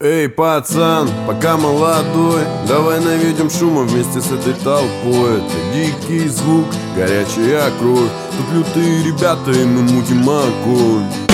Эй, пацан, пока молодой, давай наведем шума вместе с этой толпой. Это дикий звук, горячая кровь, тут лютые ребята, и мы мутим огонь.